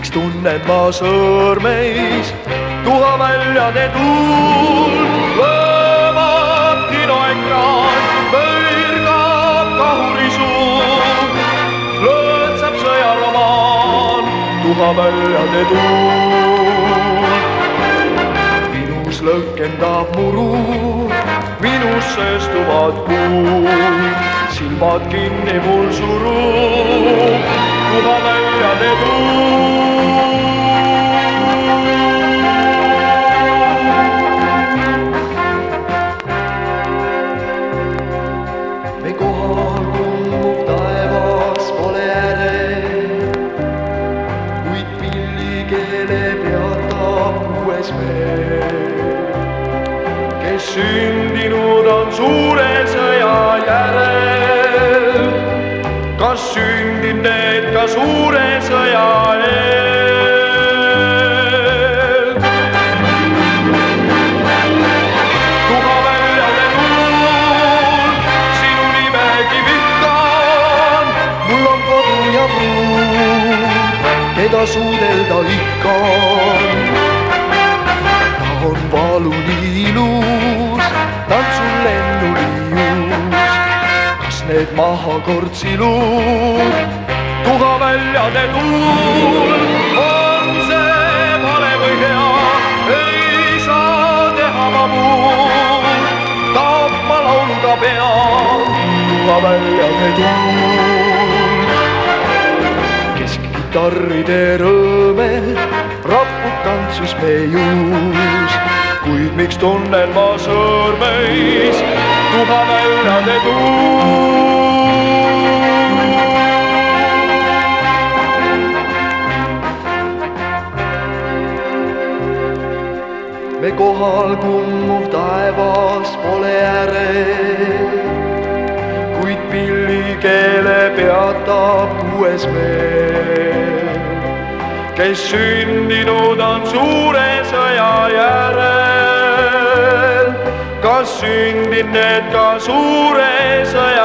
miks tunnen ma sõõrmeis tuhaväljade tuult. Lõõmab kinoekraan, põrgab kahurisuun, lõõtsab sõjaromaan tuhaväljade tuult. Minus lõhkendab muru, minus sööstuvad kuud, silmad kinni mul surub tuhaväljade tuult. Me kohal kummuv taevas pole äre, kuid pillikeele peatab uues veel, kes sündinud on suure sõja järel. Kas sündin need ka suure sõja eel? Tuhaväljade tuul, sinu nimegi vihkan, mul on kodu ja pruud, keda suudelda ikka. Ta on valu nii ilus, tantsul lennuliius, kas need mahakordsilud, tuhaväljade tuul. On see vale või hea, ei saa teha ma muud, tapma lauluga pean tuhaväljade tuul. Keskkitarride rõõme rapub tantsus me juus, kuid miks tunnen ma sõõrmeis tuhaväljade tuul. Me kohal kummuv taevas pole äre, kuid pillikeele peatab kuues meel, kes sündinud on suure sõja järel. Kas sündin need ka suure sõja